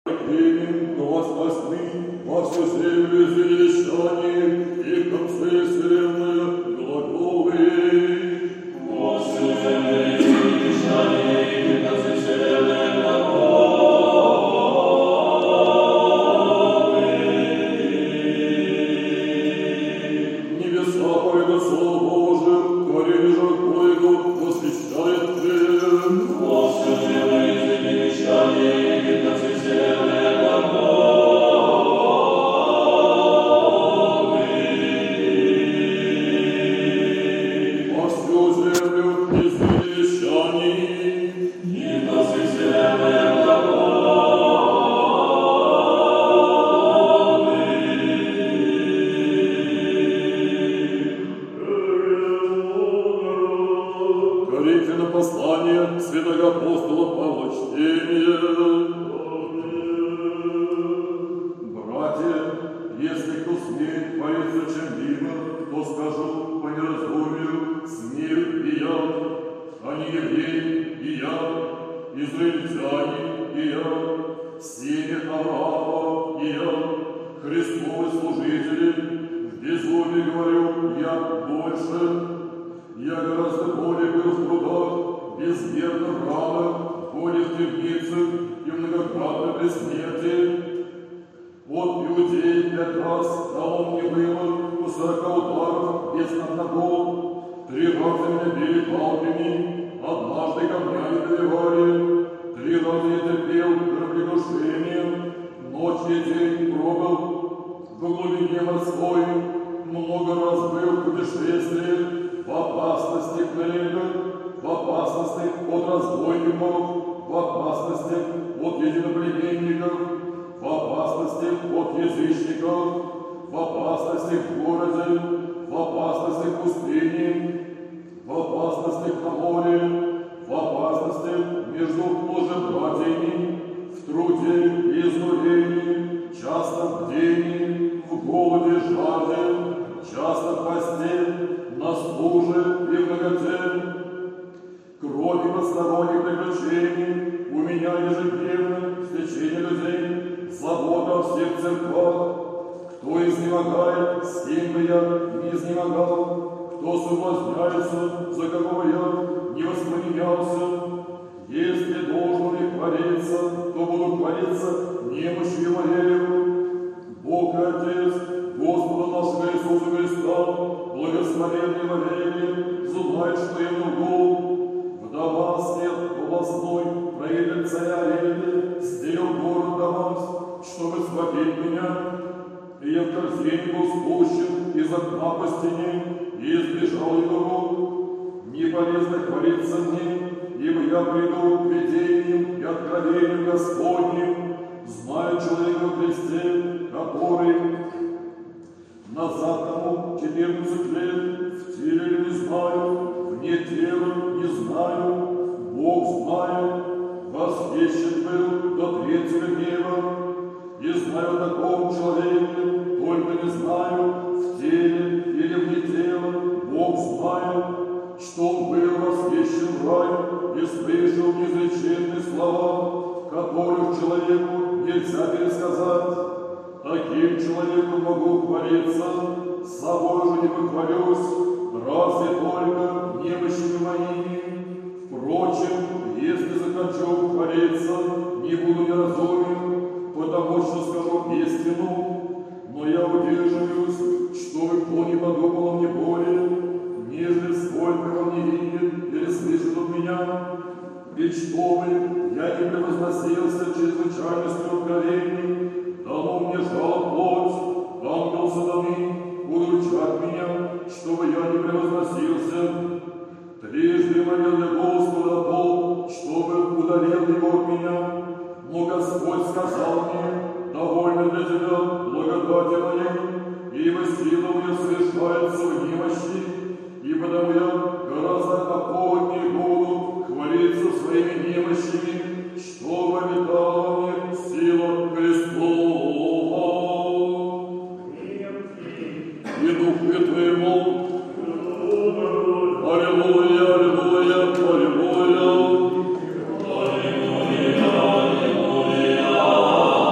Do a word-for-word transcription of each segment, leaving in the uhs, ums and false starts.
Аллилуйя, аллилуйя, аллилуйя.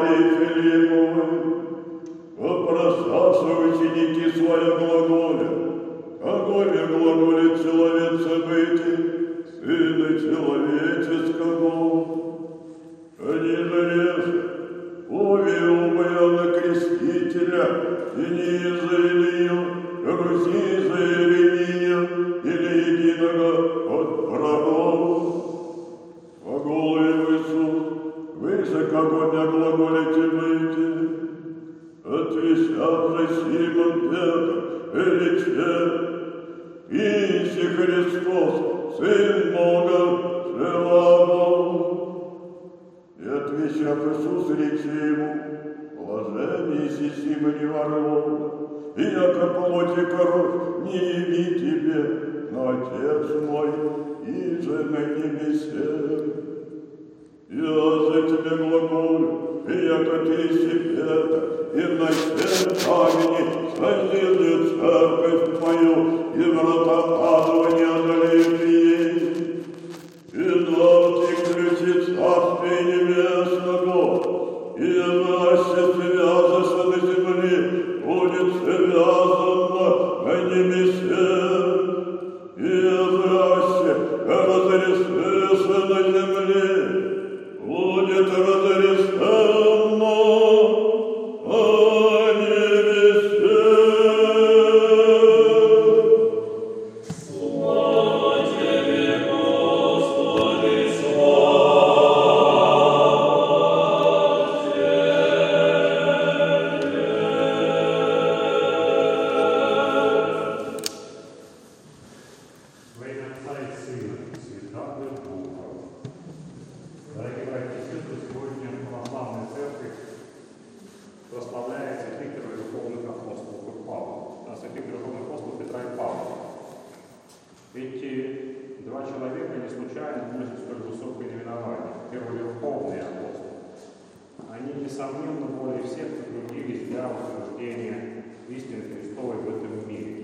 молитве мой, вопросавши ученики свои глаголе, огонь глаголит человек событий, Сына человеческого. Они же реже, уверил бы я на Крестителя, и не из-за Илью, Руси за Иеремия, или единого от врагов. Глаголы Иисус, выше огонь глаголите быть, отвечал же Симон Петр, величе, Иси Христос, Сын Бога, живого. И отвечав Иисус, речи ему, блажен еси Симоне Варвара, и яко плоть и кровь не яви тебе, но Отец мой, и же на небесе. Я за тебя глаголю, и яко ты еси Петр, и на сем камени созидет церковь твою, и врата адова не одолеют ей. И дам ты ключи Царствия Небесного, и яще связаша на земле, будет связано на небесе, и яще разрешеша на земле, будет разрешено на небесе. Слава тебе, Господи, слава тебе. Во имя Отца и Сына и Святаго Духа. Дорогие братья и сестры, сегодня православная церковь прославляет святых первоверховных апостолов и Павла, а святых верховных апостолов Петра и Павла. Эти два человека не случайно носят столь высокое наименование – первоверховные апостолы. Они, несомненно, более всех потрудились для утверждения истины Христовой в этом мире.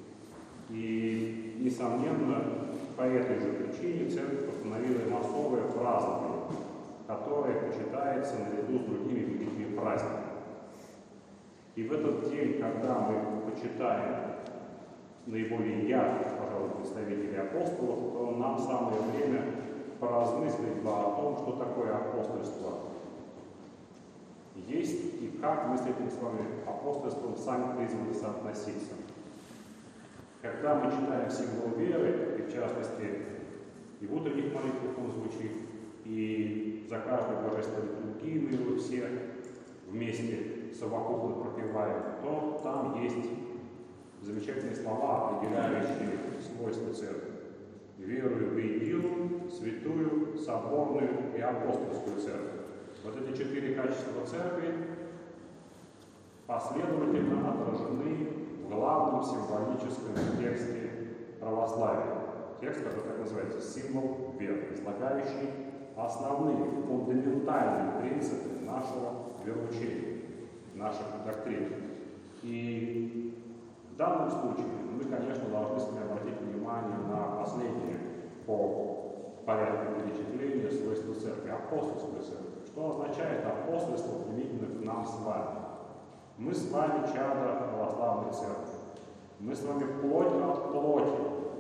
И, несомненно, по этой же причине церковь установила им особое празднование, которое почитается наряду с другими великими праздниками. И в этот день, когда мы почитаем наиболее ярких, пожалуй, представителей апостолов, то нам самое время поразмыслить о том, что такое апостольство есть и как мы с этим с вами апостольством сами призваны соотноситься. Когда мы читаем символ веры, и в частности и в утренних молитвах он звучит, и за каждую божественную литургию мы его все вместе совокупно пропеваем, то там есть замечательные слова, определяющие свойства церкви. Верую в единую, святую, соборную и апостольскую церковь. Вот эти четыре качества церкви последовательно отражены в главном символическом тексте православия. Текст, который так называется, символ веры, излагающий основные, фундаментальные принципы нашего вероучения, наших доктрин. И в данном случае мы, конечно, должны с вами обратить внимание на последнее по порядку перечисления свойства церкви, апостольскую церковь. Что означает апостольство применительно к нам с вами? Мы с вами чадо православной церкви. Мы с вами плоть от плоти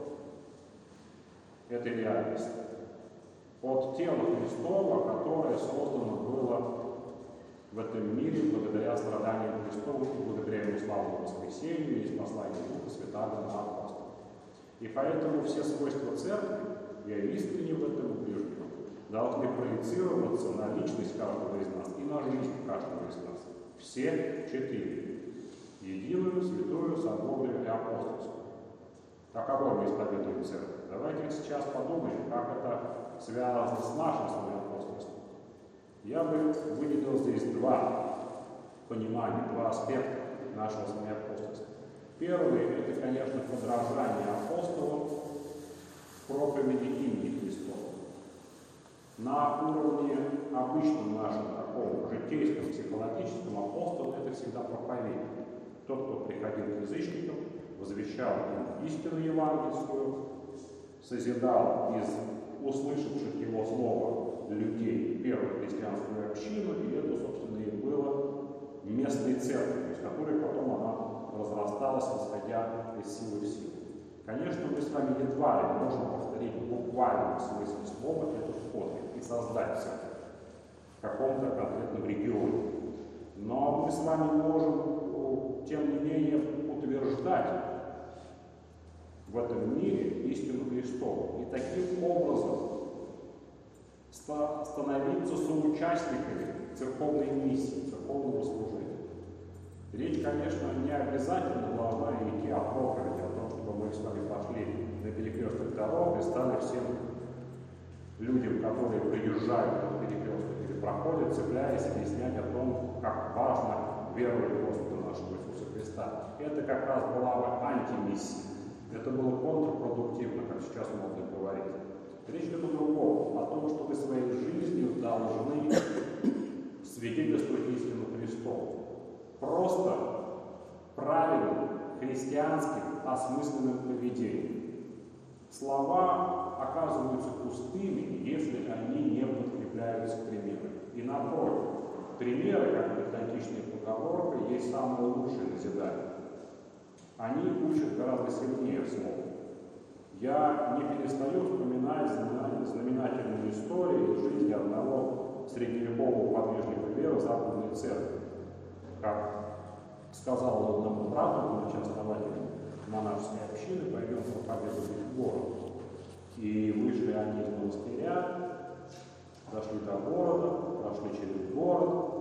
этой реальности. От тела Христова, которое создано было в этом мире благодаря страданиям Христовым и благодаря Его славному воскресению и посланию Духа Святаго на апостолов. И поэтому все свойства церкви, я искренне в этом убежден, должны проецироваться на личность каждого из нас и на жизнь каждого из нас. Все четыре. Единую, святую, соборную и апостольскую. Каково мы исповедуем церковь? Давайте сейчас подумаем, как это связано с нашим с вами апостольством. Я бы выделил здесь два понимания, два аспекта нашего с вами апостольства. Первый – это, конечно, подражание апостолам проповеди имени Христова. На уровне обычном нашем таком житейском, психологическом апостол – это всегда проповедник. Тот, кто приходил к язычникам, возвещал им истину евангельскую, созидал из услышавших его слова людей первую христианскую общину, и это, собственно, и было местной церковью, из которой потом она разрасталась, исходя из силы в силу. Конечно, мы с вами едва ли можем повторить в буквальном смысле слова этот подвиг и создать церковь в каком-то конкретном регионе. Но мы с вами можем, тем не менее, утверждать в этом мире истину Христову. И таким образом становиться соучастниками церковной миссии, церковного служения. Речь, конечно, не обязательно должна идти о проповеди, о том, чтобы мы с вами пошли на перекресток дорог и стали всем людям, которые приезжают на перекресток или проходят, цепляясь, объяснять о том, как важно веровать в Господа нашего Иисуса Христа. Это как раз была бы антимиссия. Это было контрпродуктивно, как сейчас можно говорить. Речь идет о другом, о том, что вы своей жизнью должны свидетельствовать истину Христову. Просто правильным, христианским, осмысленным поведением. Слова оказываются пустыми, если они не подкрепляются примерами. И напротив, примеры, как говорит античная поговорка, есть самое лучшее назидание. Они учат гораздо сильнее слова. Я не перестаю вспоминать знаменательную историю из жизни одного средневекового подвижника веры Западной Церкви. Как сказал он одному брату, будучи основателем монашеской общины, пойдем проповедовать в город. И вышли они из монастыря, дошли до города, прошли через город,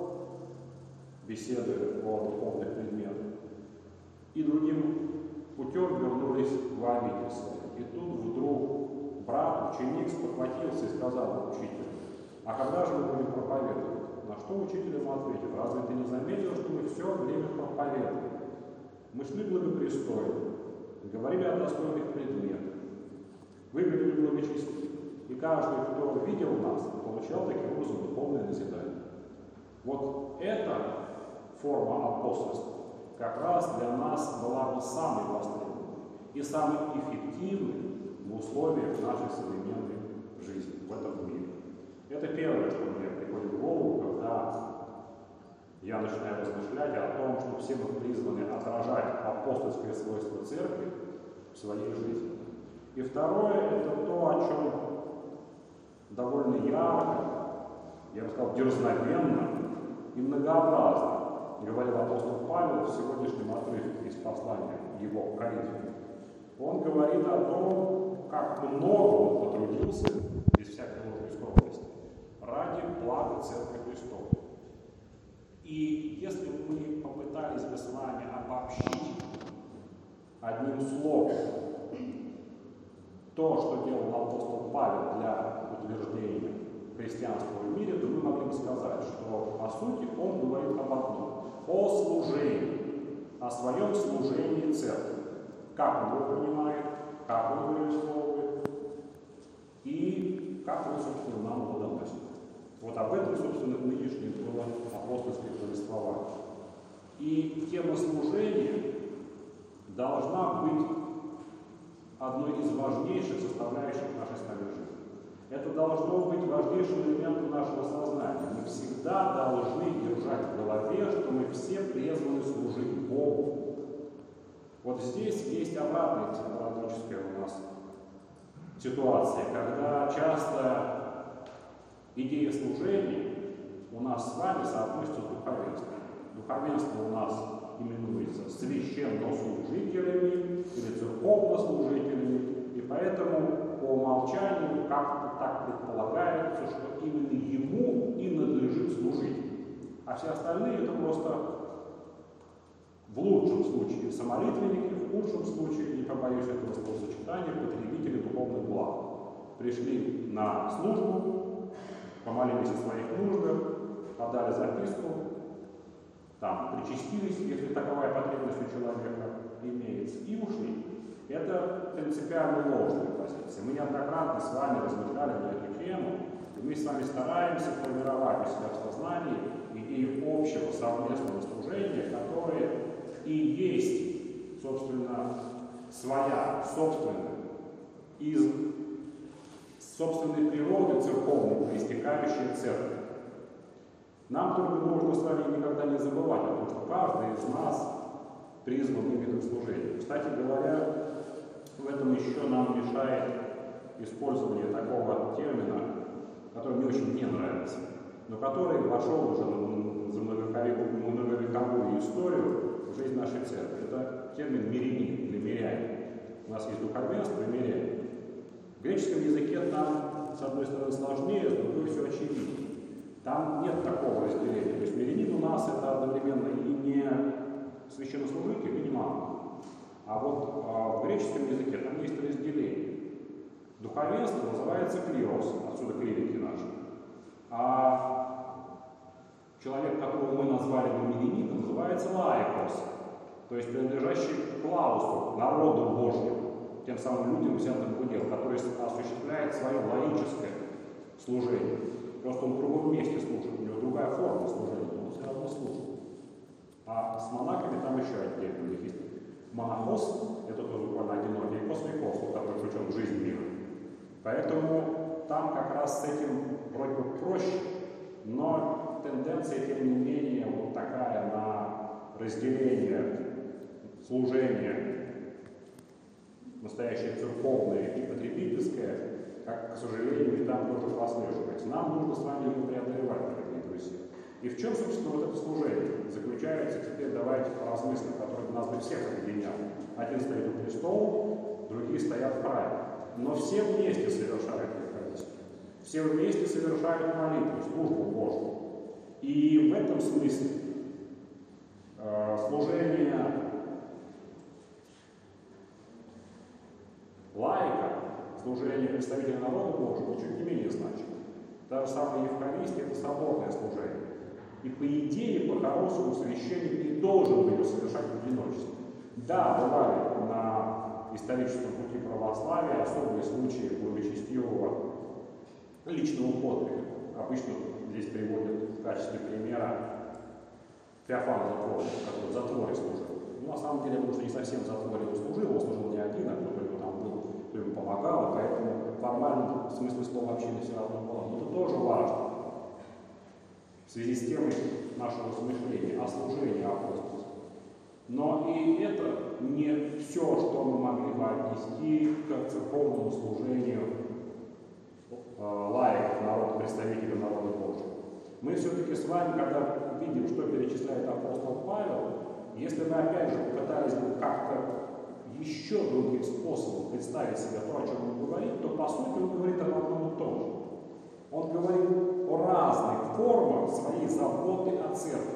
беседуя о духовных предметах. И другим путем вернулись в обитель свою. И тут вдруг брат, ученик, спохватился и сказал учителю: а когда же мы будем проповедовать? На что учитель ему ответил: разве ты не заметил, что мы все время проповедуем? Мы шли благопристойно, говорили о достойных предметах, выглядели благочестиво. И каждый, кто видел нас, получал таким образом духовное назидание. Вот эта форма апостольства как раз для нас была бы самой востребованной и самой эффективной в условиях нашей современной жизни в этом мире. Это первое, что мне приходит в голову, когда я начинаю размышлять о том, что все мы призваны отражать апостольское свойство церкви в своей жизни. И второе, это то, о чем довольно ярко, я бы сказал, дерзновенно и многообразно говорил апостол Павел в сегодняшнем отрывке из послания его к Коринфянам. Он говорит о том, как много он потрудился, без всякой ложной скромности, ради блага Церкви Христовой. И если мы попытались бы с вами обобщить одним словом то, что делал апостол Павел для утверждения христианства в мире, то мы могли бы сказать, что по сути он говорит об одном – о служении, о своем служении церкви. Как он его понимает, как он его реализовывает и как он, собственно, нам его доносит. Вот об этом, собственно, нынешнее было апостольское повествование. И тема служения должна быть одной из важнейших составляющих нашей с вами жизни. Это должно быть важнейшим элементом нашего сознания. Мы всегда должны держать в голове, что мы все призваны служить Богу. Вот здесь есть обратная психологическая у нас ситуация, когда часто идея служения у нас с вами соотносится с духовенством. Духовенство у нас именуется священнослужителями или церковнослужителями, и поэтому по умолчанию как-то так предполагается, что именно ему и надлежит служить. А все остальные это просто в лучшем случае самолитвенники, в худшем случае, не побоюсь этого словосочетания, потребители духовных благ. Пришли на службу, помолились о своих нуждах, подали записку, там причастились, если таковая потребность у человека имеется, и ушли. Это принципиально ложная позиция. Мы неоднократно с вами размышляли на эту тему, и мы с вами стараемся формировать у себя в сознании идею общего совместного служения, которое и есть, собственно, своя, собственная, из собственной природы церковной, проистекающей церкви. Нам только нужно с вами никогда не забывать о том, что каждый из нас призван именно к служению. Кстати говоря, в этом еще нам мешает использование такого термина, который мне очень не нравится, но который вошел уже за многовековую, многовековую историю в жизнь нашей церкви. Это термин «мирянин» или «мирянин». У нас есть духовенство и мирянин. В греческом языке там, с одной стороны, сложнее, с другой все очевидно. Там нет такого разделения. То есть мирянин у нас это одновременно и не священнослужитель, и не монах. А вот а в греческом языке там есть разделение. Духовенство называется клирос, отсюда клирики наши. А человек, которого мы назвали бы мирянином, называется лаикос, то есть принадлежащий к лаусу, народу Божьему, тем самым людям, взятым в удел, который осуществляет свое лаическое служение. Просто он в другом месте служит, у него другая форма служения, но он все равно служит. А с монахами там еще отдельно у них есть. Монахос, это тоже буквально одинокий, и космикос, который включен в жизнь мира. Поэтому там как раз с этим вроде бы проще, но тенденция, тем не менее, вот такая на разделение служения настоящее церковное и потребительское, как, к сожалению, и там тоже прослеживается. Нам нужно с вами его преодолевать, дорогие друзья. И в чем, собственно, вот это служение заключается? Теперь давайте поразмыслим, который нас бы всех объединял. Один стоит у престола, другие стоят в храме. Но все вместе совершают Евхаристию. Все вместе совершают молитву, службу Божию. И в этом смысле э, служение лаика, служение представителя народа Божьего чуть не менее значимо. Та же самая Евхаристия – это соборное служение. И по идее, по-хорошему, священник не должен был ее совершать в одиночестве. Да, бывали на историческом пути православия особые случаи благочестивого личного подвига. Обычно здесь приводят в качестве примера Феофана Затворника, который в затворе служил. Ну, на самом деле, потому что не совсем в затворе он служил, он служил не один, а кто-то ему там был, кто ему помогал, поэтому формально в смысле слова общины все равно было. Но это тоже важно. В связи с темой нашего размышления о служении апостольства. Но и это не все, что мы могли бы отнести к церковному служению э, лаиков, народа, представителей народа Божьего. Мы все-таки с вами, когда видим, что перечисляет апостол Павел, если мы опять же попытались бы как-то еще другим способом представить себе то, о чем он говорит, то по сути он говорит об одном и том же. Он говорит о разных формах своей заботы о церкви,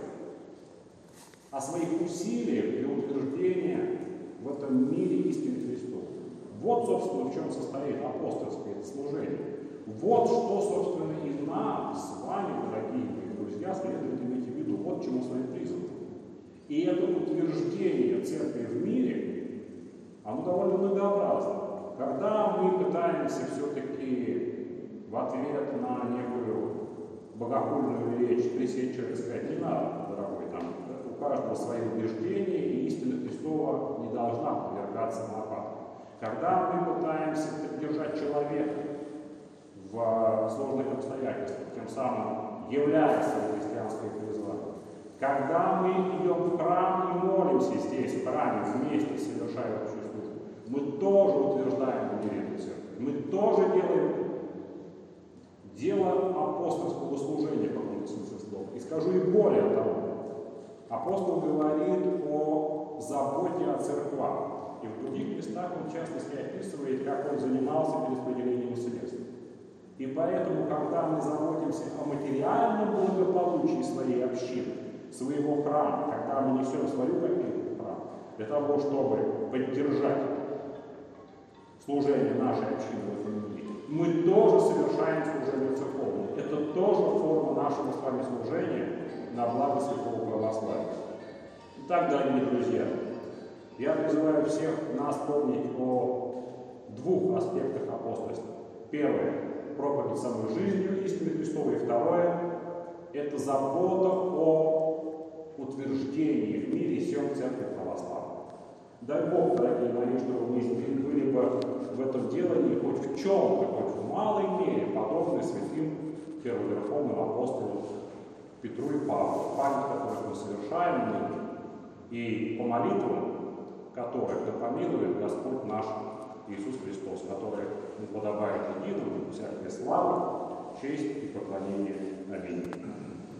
о своих усилиях для утверждения в этом мире истины Христовой. Вот, собственно, в чем состоит апостольское служение. Вот что, собственно, и нам с вами, дорогие мои друзья, следует иметь в виду. Вот к чему с вами призвано. И это утверждение церкви в мире, оно довольно многообразно. Когда мы пытаемся все-таки в ответ на некую богохульную речь присесть человека и сказать: не надо, дорогой, там, у каждого свои убеждения, и истина Христова не должна подвергаться нападку. Когда мы пытаемся поддержать человека в сложных обстоятельствах, тем самым являя свое христианское призвание, когда мы идем в храм и молимся здесь, в храме, вместе совершая общую службу, мы тоже утверждаем умеренную церковь, мы тоже делаем дело апостольского служения, в каком-то смысле слова. И скажу и более того, апостол говорит о заботе о церквах. И в других местах он, в частности, описывает, как он занимался перераспределением средств. И поэтому, когда мы заботимся о материальном благополучии своей общины, своего храма, когда мы несем свою копейку в храм, для того, чтобы поддержать служение нашей общины в этом мире, мы тоже совершаем служение церковное. Это тоже форма нашего с вами служения на благо святого православия. Итак, дорогие друзья, я призываю всех нас помнить о двух аспектах апостольства. Первое – проповедь самой жизнью истины Христовой. И второе – это забота о утверждении в мире сем церкви православной. Дай Бог, дорогие мои, чтобы мы были бы в этом делании хоть в чем-то, хоть в малой мере подобны святым первоверховным апостолам Петру и Павлу, память которых мы совершаем ныне, и по молитвам которых да помилует Господь наш Иисус Христос, который не подобает единому всякой славы, честь и поклонение. Аминь.